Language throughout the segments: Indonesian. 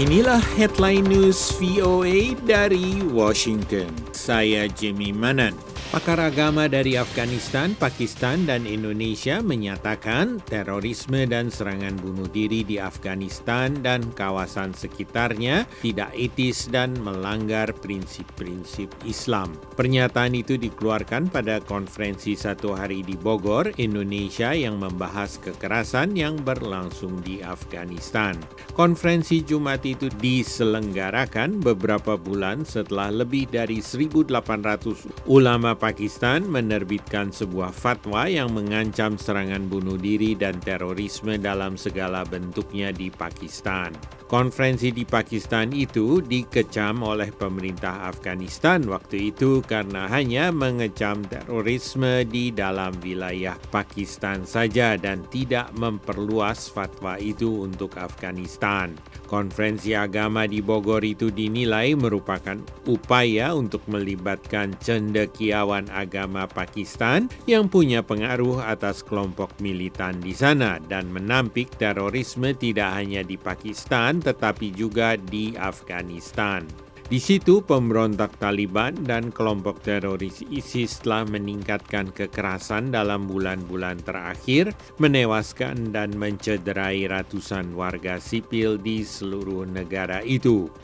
Inilah headline news VOA dari Washington. Saya Jimmy Manan. Pakar agama dari Afghanistan, Pakistan, dan Indonesia menyatakan terorisme dan serangan bunuh diri di Afghanistan dan kawasan sekitarnya tidak etis dan melanggar prinsip-prinsip Islam. Pernyataan itu dikeluarkan pada konferensi satu hari di Bogor, Indonesia yang membahas kekerasan yang berlangsung di Afghanistan. Konferensi Jumat itu diselenggarakan beberapa bulan setelah lebih dari 1.800 ulama Pakistan menerbitkan sebuah fatwa yang mengancam serangan bunuh diri dan terorisme dalam segala bentuknya di Pakistan. Konferensi di Pakistan itu dikecam oleh pemerintah Afghanistan waktu itu karena hanya mengecam terorisme di dalam wilayah Pakistan saja dan tidak memperluas fatwa itu untuk Afghanistan. Konferensi agama di Bogor itu dinilai merupakan upaya untuk melibatkan cendekiawan agama Pakistan yang punya pengaruh atas kelompok militan di sana dan menampik terorisme tidak hanya di Pakistan tetapi juga di Afghanistan. Di situ pemberontak Taliban dan kelompok teroris ISIS telah meningkatkan kekerasan dalam bulan-bulan terakhir, menewaskan dan mencederai ratusan warga sipil di seluruh negara itu.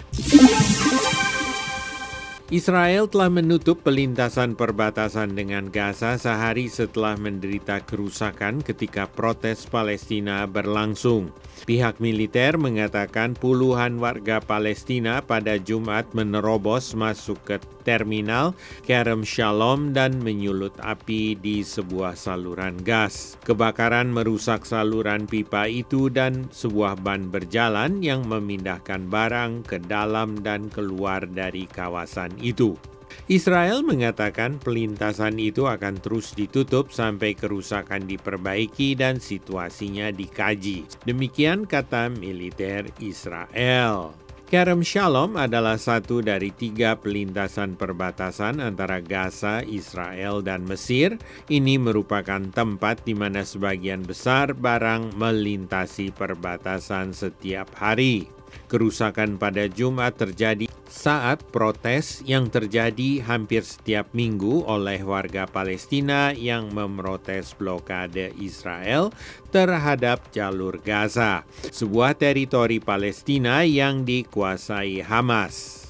Israel telah menutup pelintasan perbatasan dengan Gaza sehari setelah menderita kerusakan ketika protes Palestina berlangsung. Pihak militer mengatakan puluhan warga Palestina pada Jumat menerobos masuk ke terminal Kerem Shalom dan menyulut api di sebuah saluran gas. Kebakaran merusak saluran pipa itu dan sebuah ban berjalan yang memindahkan barang ke dalam dan keluar dari kawasan itu. Israel mengatakan pelintasan itu akan terus ditutup sampai kerusakan diperbaiki dan situasinya dikaji. Demikian kata militer Israel. Kerem Shalom adalah satu dari 3 pelintasan perbatasan antara Gaza, Israel, dan Mesir. Ini merupakan tempat di mana sebagian besar barang melintasi perbatasan setiap hari. Kerusakan pada Jumat terjadi saat protes yang terjadi hampir setiap minggu oleh warga Palestina yang memprotes blokade Israel terhadap jalur Gaza, sebuah teritori Palestina yang dikuasai Hamas.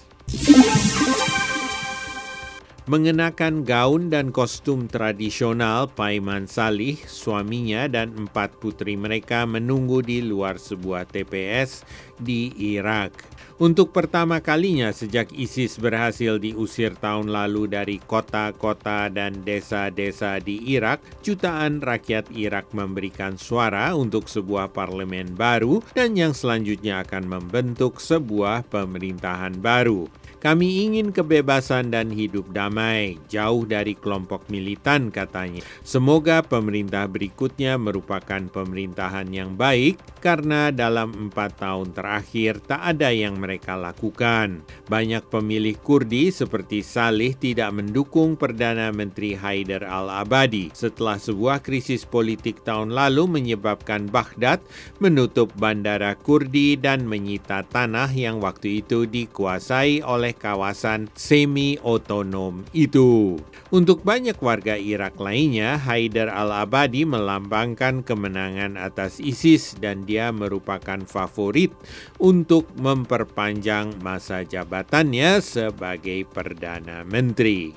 Mengenakan gaun dan kostum tradisional, Paiman Salih, suaminya dan 4 putri mereka menunggu di luar sebuah TPS di Irak. Untuk pertama kalinya sejak ISIS berhasil diusir tahun lalu dari kota-kota dan desa-desa di Irak, jutaan rakyat Irak memberikan suara untuk sebuah parlemen baru dan yang selanjutnya akan membentuk sebuah pemerintahan baru. Kami ingin kebebasan dan hidup damai, jauh dari kelompok militan, katanya. Semoga pemerintah berikutnya merupakan pemerintahan yang baik, karena dalam 4 tahun terakhir tak ada yang mereka lakukan. Banyak pemilih Kurdi seperti Salih tidak mendukung Perdana Menteri Haider al-Abadi setelah sebuah krisis politik tahun lalu menyebabkan Baghdad menutup bandara Kurdi dan menyita tanah yang waktu itu dikuasai oleh kawasan semi-otonom itu. Untuk banyak warga Irak lainnya, Haider al-Abadi melambangkan kemenangan atas ISIS dan dia merupakan favorit untuk memperpanjang masa jabatannya sebagai Perdana Menteri.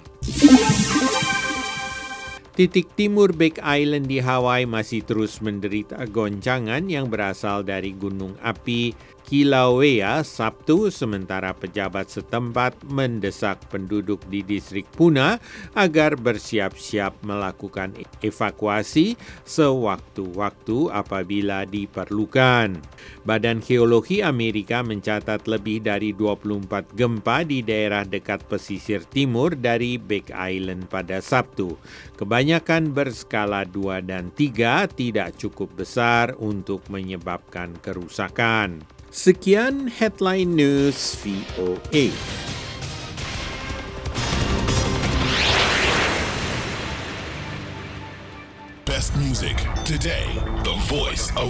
Titik timur Big Island di Hawaii masih terus menderita goncangan yang berasal dari gunung api Kilauea Sabtu, sementara pejabat setempat mendesak penduduk di distrik Puna agar bersiap-siap melakukan evakuasi sewaktu-waktu apabila diperlukan. Badan Geologi Amerika mencatat lebih dari 24 gempa di daerah dekat pesisir timur dari Big Island pada Sabtu. Kebanyakan berskala 2 dan 3 tidak cukup besar untuk menyebabkan kerusakan. Sekian Headline News VOA. Best music today. The voice of